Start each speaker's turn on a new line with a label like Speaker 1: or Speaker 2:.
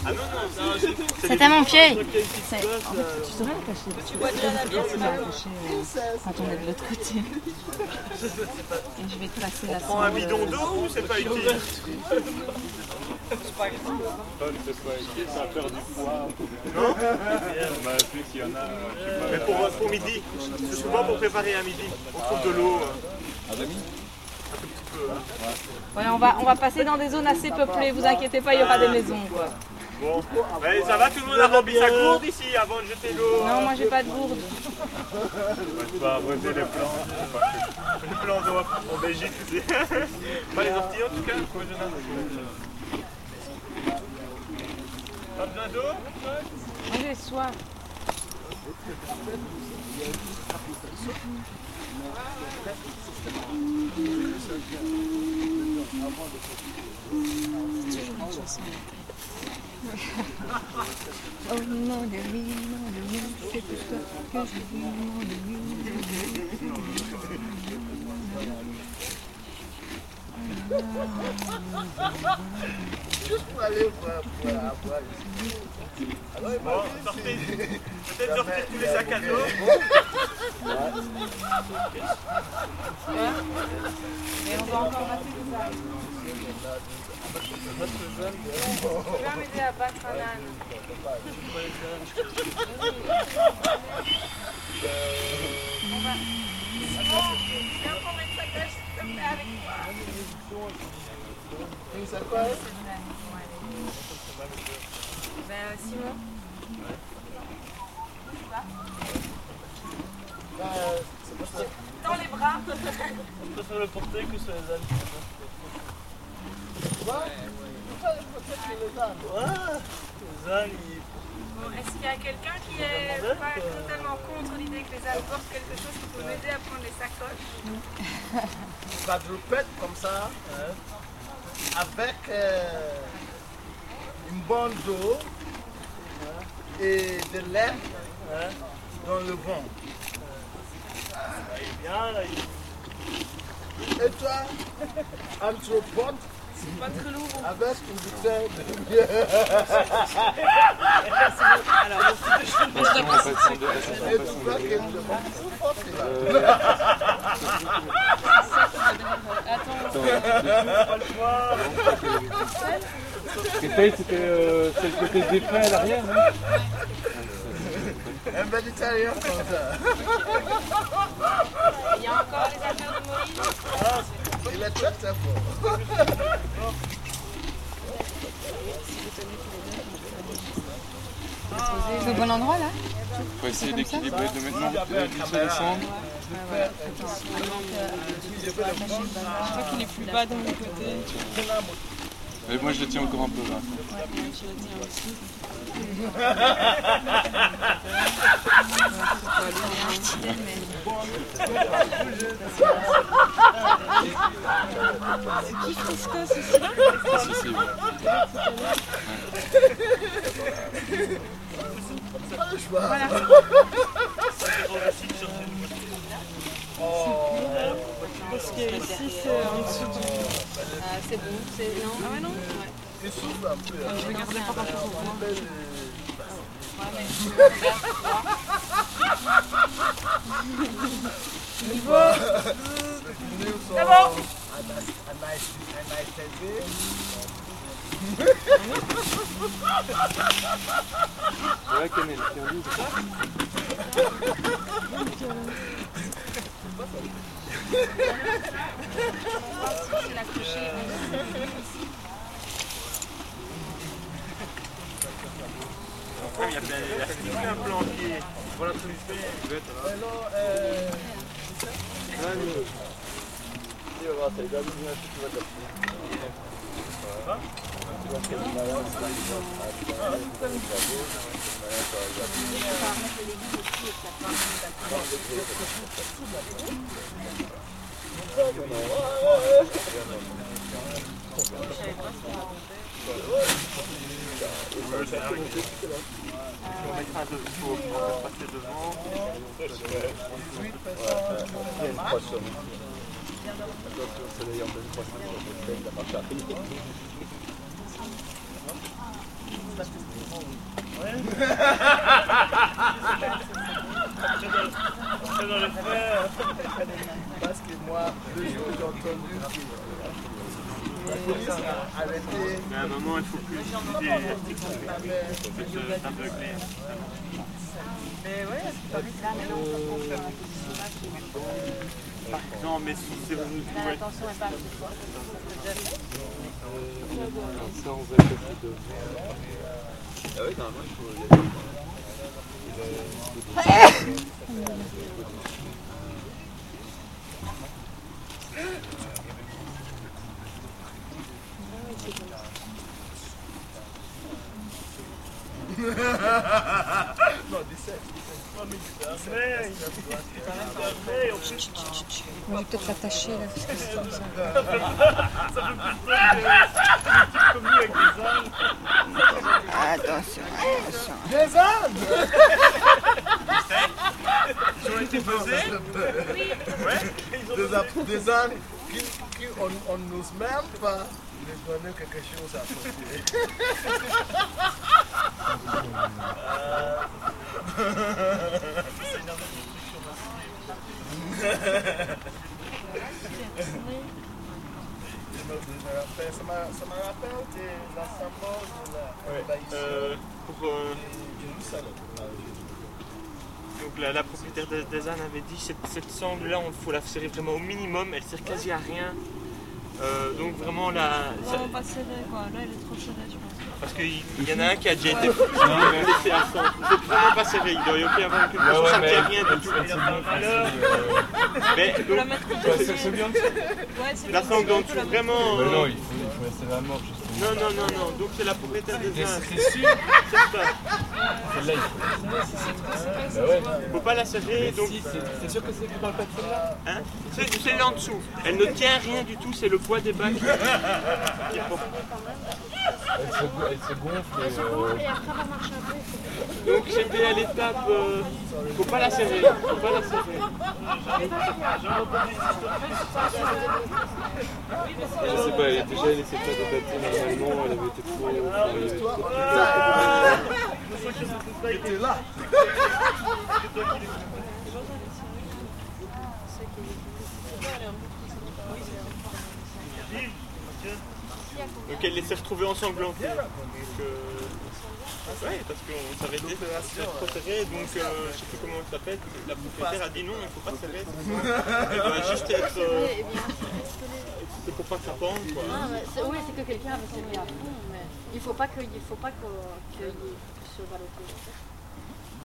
Speaker 1: Ah non, non,
Speaker 2: c'est tellement vieille.
Speaker 3: En fait, tu saurais la cacher. Parce que c'est pas facile à cacher quand on est de l'autre côté. Et je vais te passer la
Speaker 1: on prend un bidon d'eau ou c'est pas utile?
Speaker 4: C'est pas utile, ça va faire du poids.
Speaker 1: Non?
Speaker 4: Plus il y en a,
Speaker 1: mais pour midi, c'est souvent pour préparer à midi. On trouve de l'eau.
Speaker 4: À demi?
Speaker 3: Ouais, on va passer dans des zones assez peuplées, vous inquiétez pas, il y aura des maisons quoi.
Speaker 1: Bon, mais ça va, tout le monde a rempli sa gourde ici avant de jeter l'eau.
Speaker 3: Non, moi j'ai pas de gourde.
Speaker 4: Tu vas arroser les plantes.
Speaker 1: Les plans d'eau en Belgique, tu sais. Pas les orties en tout cas. Pas besoin d'eau?
Speaker 3: Moi j'ai soif. Oh non de lui, c'est pour toi que je vis, non de lui.
Speaker 5: Juste pour aller voir.
Speaker 1: Bon, sortez, peut-être sortir tous les sacs à dos.
Speaker 3: Et on va encore passer tout ça. Tu vas m'aider à battre un âne. Viens prendre une sacoche, s'il te plaît, avec moi.
Speaker 5: Une sacoche?
Speaker 3: Ben, Simon. Dans les bras.
Speaker 6: Je préfère le porter que sur les ânes.
Speaker 5: Pourquoi les protéger les ânes?
Speaker 6: Ouais, les ânes,
Speaker 3: Bon, est-ce qu'il y a quelqu'un qui est pas totalement contre l'idée que les ânes portent quelque chose qui peut m'aider à prendre les sacoches?
Speaker 5: Une quadrupède comme ça, avec une bande d'eau et de l'air dans le vent.
Speaker 6: il est bien là.
Speaker 5: Et toi, anthropode,
Speaker 3: Pas très lourd.
Speaker 5: avec une bouteille de bière. Et tu crois que je me fous fort,
Speaker 6: Pas le choix.
Speaker 4: C'était c'est le côté des freins à l'arrière, non?
Speaker 5: Un végétarien comme ça.
Speaker 3: Il y a encore les affaires de Moïse.
Speaker 5: Il est très très fort.
Speaker 3: C'est au bon endroit là?
Speaker 4: Faut essayer d'équilibrer, de maintenant de descendre.
Speaker 3: Je crois qu'il est plus bas de mon côté.
Speaker 4: Mais moi je le tiens encore un peu là.
Speaker 3: C'est qui Christos, c'est celui-là?
Speaker 4: Si, si.
Speaker 3: Voilà. Parce que ici c'est en dessous du... c'est bon, c'est... Non. Ah ouais non ouais.
Speaker 5: Il souffle un peu.
Speaker 3: Je vais garder pas pour moi. C'est bon.
Speaker 4: Ouais, Camille, tiens, dis.
Speaker 3: C'est la coucher.
Speaker 1: Il y a plein de planqués. Voilà ce que je fais. On mettra faut passer devant.
Speaker 6: C'est dans les frères.
Speaker 5: Parce que moi, le jour où j'ai entendu que la police a arrêté
Speaker 1: Mais à un moment, il faut plus utiliser les articles.
Speaker 5: ma mère.
Speaker 1: Il faut t'aveugler.
Speaker 3: Mais ouais, c'est pas vite là, mais non, ça prend
Speaker 1: Non, mais si c'est vous. Ouais.
Speaker 3: Attention, elle parle de toi.
Speaker 4: Ça, on va passer de...
Speaker 2: Ah ouais, normalement, il faut y aller.
Speaker 5: Non, 17.
Speaker 7: On va peut-être l'attacher là, parce que c'est comme ça.
Speaker 6: Comme nous avec des ânes.
Speaker 7: Attention, attention.
Speaker 5: Des ânes!
Speaker 1: Ils ont été posés.
Speaker 5: Des ânes qui on n'ose même pas les donner quelque chose à porter. Ça me rappelle de l'ensemble de la
Speaker 1: Pour, donc la propriétaire des ânes avait dit cette sangle là, il faut la serrer vraiment au minimum, elle sert quasi à rien. Donc vraiment là.
Speaker 3: Non, pas serré quoi, là elle est trop serrée je pense.
Speaker 1: Parce qu'il y en a un qui a déjà été laissé à 100. Il faut vraiment pas serrer, il doit y avoir quelque chose, ça ne tient rien du tout. Mais
Speaker 3: Tu peux la mettre comme ça.
Speaker 4: C'est bien.
Speaker 3: Ouais, c'est
Speaker 1: la sangle en dessous, vraiment.
Speaker 4: Mais non, il faut laisser la mort justement.
Speaker 1: Non, donc c'est la propriétaire des ânes.
Speaker 4: C'est sûr.
Speaker 1: C'est ça.
Speaker 4: Celle-là, il faut. Bah ouais.
Speaker 1: Faut pas la serrer, donc.
Speaker 4: Si, c'est sûr que c'est écrit dans le papier là.
Speaker 1: Hein, c'est celle en dessous. Elle ne tient rien du tout, c'est le poids des bacs qui est fort.
Speaker 4: Elle se gonfle et
Speaker 7: après, on va marcher un peu.
Speaker 1: Donc j'étais à l'étape. Faut pas la serrer. Faut pas la serrer.
Speaker 4: Je sais pas, elle déjà laissé pas de normalement, elle avait été trop.
Speaker 5: Il était là.
Speaker 1: Donc elle les s'est retrouvées ensanglantées. Ouais, parce qu'on s'avait dit c'est trop serré, donc je sais plus comment ça s'appelle. La propriétaire a dit non, il ne faut pas serrer. Elle doit juste être. C'est pour pas que ça pende quoi.
Speaker 7: Ah, oui, c'est que quelqu'un avait serré à fond, mais il faut pas qu'il se valorise.